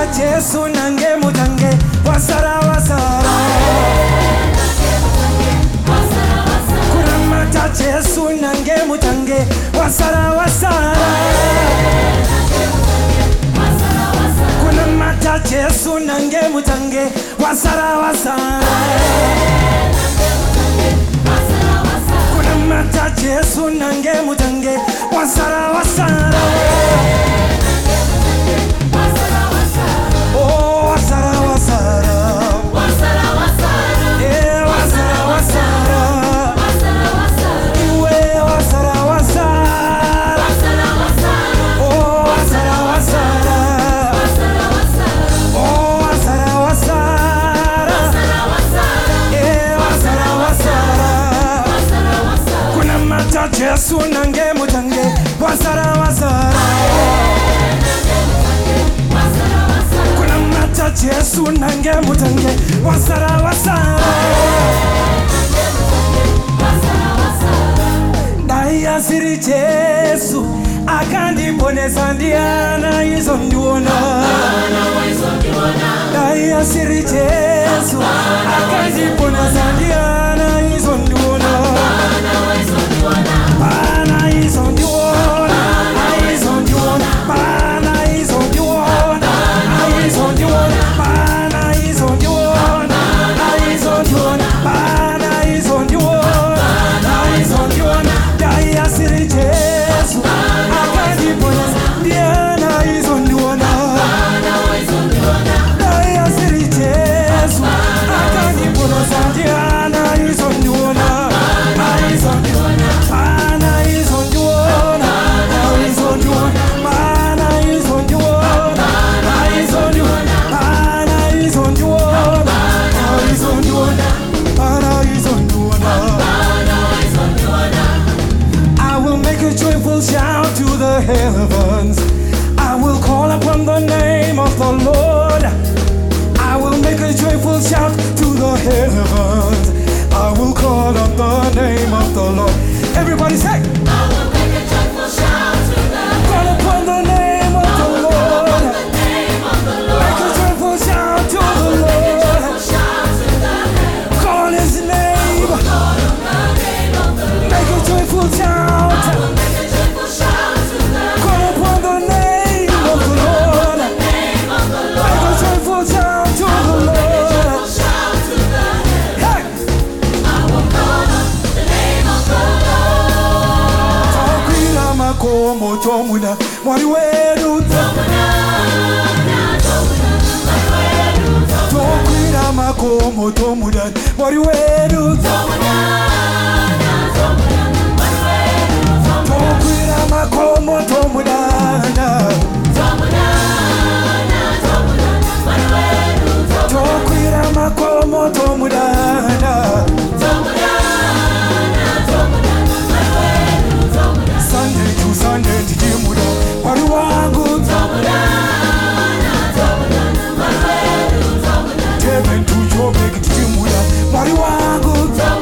Jesu nange mutange wasara wasara. Kunamata Jesu nange mutange wasara wasara. Kunamata Jesu nange mutange wasara wasara. Kunamata Jesu nange mutange wasara wasara. Oh, wasara wasara. Wasara wasara. Yeah, wasara wasara. Wasara wasara. Iwe wasara wasara. Wasara wasara. Oh, wasara wasara. Wasara wasara. Oh, wasara wasara. Wasara wasara. Yeah, wasara wasara. Wasara wasara. Kuna mata Jesu nange mutange wasara wasara. Jesu nange mutange wasara wasara. Daya siri Jesu akandi ponesa ndiana izo ndiona. Daya siri Jesu akandi ponesa ndiana izo ndiona. Bana izo ndiona. Izo ndiona. Bana izo ndiona. Izo ndiona. Bana izo ndiona. Izo ndiona. Bana izo ndiona. Izo ndiona. Daya siri Jesu akandi ponesa ndiana izo ndiona. Daya siri Jesu akandi ponesa ndiana izo ndiona. Izo ndiona. Bana izo ndiona. Izo ndiona. Bana izo ndiona. Izo ndiona. Bana izo ndiona. Izo ndiona. Bana izo ndiona. I will make a joyful shout to the heavens. I will call upon the name of the Lord. I will make a joyful shout to the heavens. I will call on the name of the Lord. Everybody say, I will make a joyful shout to the heavens. Call upon the name of the Lord. Make a joyful shout to the Lord. Call his name. Make a joyful shout. Call upon the name of the Lord. Make a joyful shout to the Lord. Hey! Takwira makomo tomuna mwari wedu. Takwira makomo tomuna mwari wedu. Takwira makomo tomuna. Takwira makomo tomuna. Sunday to Sunday tijimuda mwari wangu. Heaven to Joburg tijimuda mwari wangu.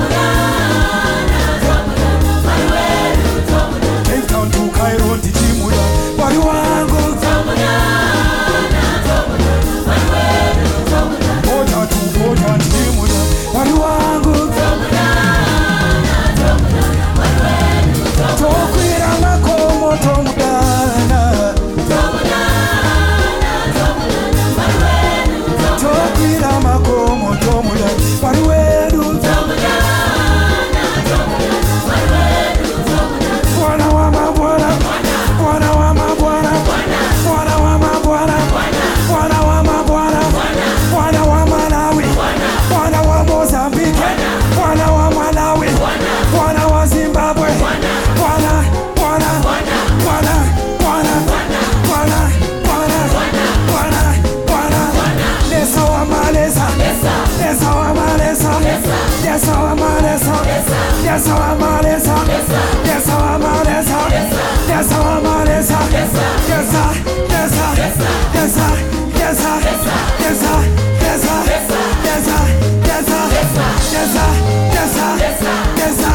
Cape Town to Cairo tijimuda mwari wangu. Border to border tijimuda mwari wangu. Tokwira makomo tomudana. Tokwira makomo tomudana mwari wedu. Bwana wa mabwana. Bwana wa mabwana. Bwana wa mabwana. Bwana wa mabwana. Bwana wa Malawi. Bwana wa Mozambique. Bwana wa Malawi. Bwana wa Zimbabwe. Bwana. Bwana. Bwana. Bwana. Bwana. Bwana. Bwana. Bwana. Lesa wa malesa. Lesa wa malesa. Lesa wa malesa. Lesa wa malesa. Lesa wa malesa. Lesa wa malesa. Lesa. Lesa. Lesa. Lesa. Lesa. Lesa. Lesa. Lesa. Lesa. Lesa.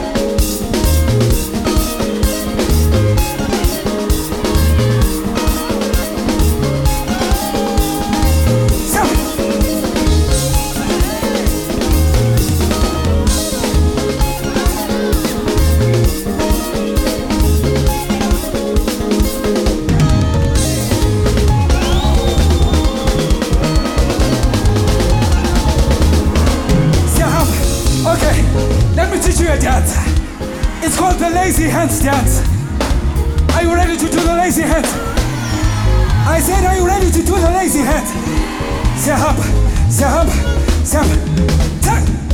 Lesa. lazy hands dance? Are you ready to do the lazy hands? I said, are you ready to do the lazy hands? Zap, zap, zap, zap.